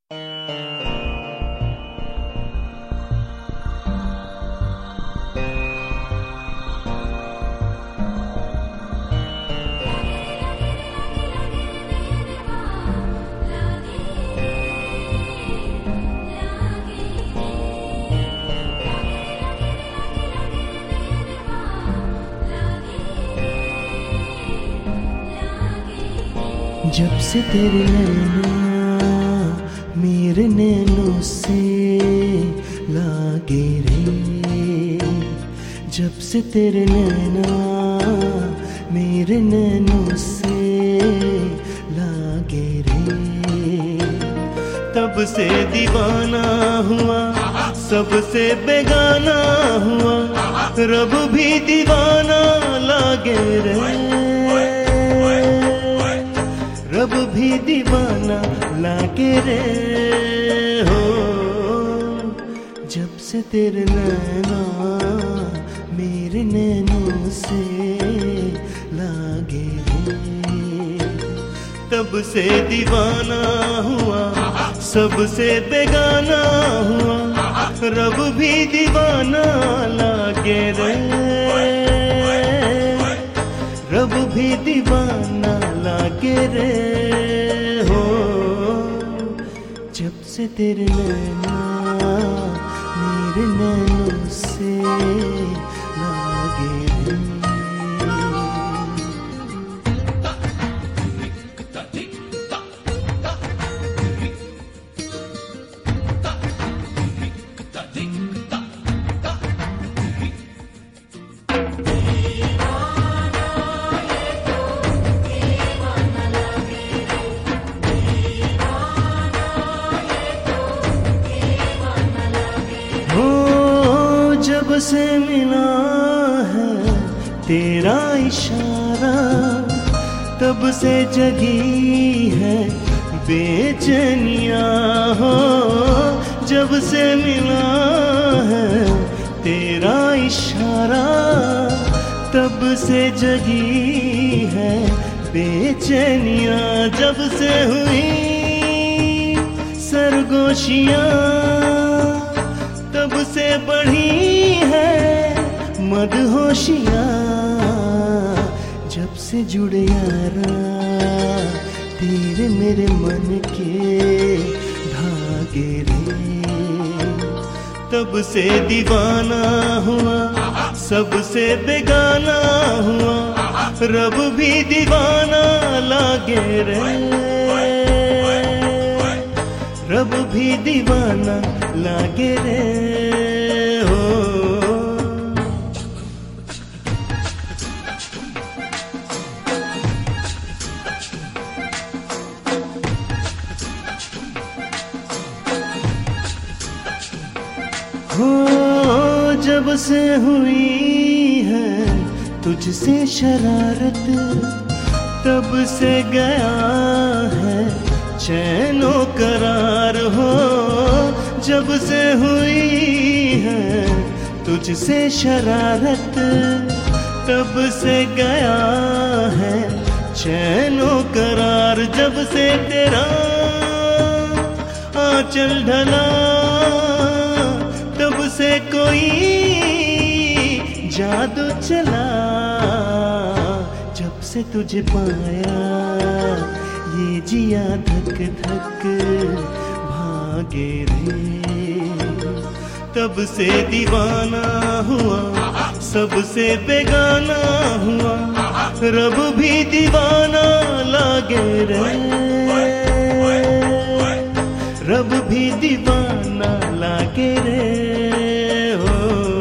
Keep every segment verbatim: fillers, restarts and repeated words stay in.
जब से तेरे नैना मेरे नैनों से लागे रे, जब से तेरे नैना मेरे नैनों से लागे रे, तब से दीवाना हुआ सबसे बेगाना हुआ, रब भी दीवाना लागे रे, रब भी दीवाना लागे रे हो। जब से तेरे नैना मेरे नैनों से लागे रे, तब से दीवाना हुआ सबसे बेगाना हुआ, रब भी दीवाना लागे रे, रब भी दीवाना लागे रे हो। जब से तेरे नैना मेरे नैनों से लागे रे। जब से मिला है तेरा इशारा, तब से जगी है बेचैनियाँ हो। जब से मिला है तेरा इशारा, तब से जगी है बेचैनियाँ। जब से हुई सरगोशियाँ, तब से बढ़ी है मदहोशियाँ। जब से जुड़े यारा तेरे मेरे मन के धागे रे, तब से दीवाना हुआ सबसे बेगाना हुआ, रब भी दीवाना लागे रे, रब भी दीवाना लागे रे हो। हो जब से हुई है तुझसे शरारत, तब से गया है चैनो करार हो। जब से हुई है तुझसे शरारत, तब से गया है चैनो करार। जब से तेरा आंचल ढला, तब से कोई जादू चला। जब से तुझे पाया ये जिया धक धक भागे रे, तब से दीवाना हुआ सबसे बेगाना हुआ, रब भी दीवाना लागे रे, रब भी दीवाना लागे रे हो।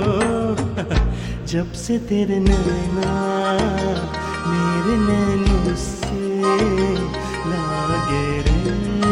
जब से तेरे नैना मेरे नैनों से लागे रे।